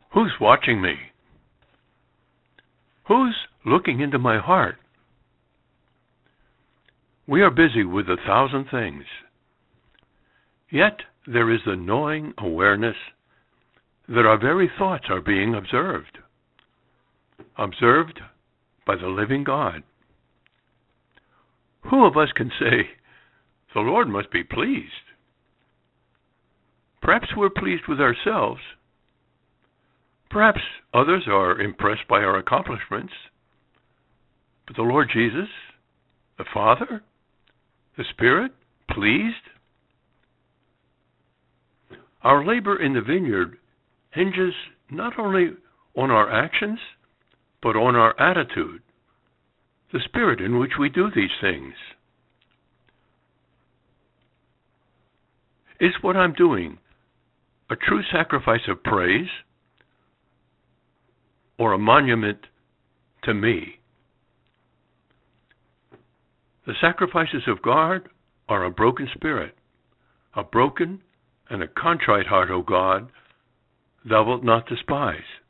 Who's watching me? Who's looking into my heart? We are busy with 1,000 things. Yet there is the gnawing awareness that our very thoughts are being observed by the living God. Who of us can say, the Lord must be pleased? Perhaps we're pleased with ourselves. Perhaps others are impressed by our accomplishments. But the Lord Jesus, the Father, the Spirit, pleased? Our labor in the vineyard hinges not only on our actions, but on our attitude, the spirit in which we do these things. Is what I'm doing a true sacrifice of praise or a monument to me? The sacrifices of God are a broken spirit, a broken and a contrite heart, O God, thou wilt not despise.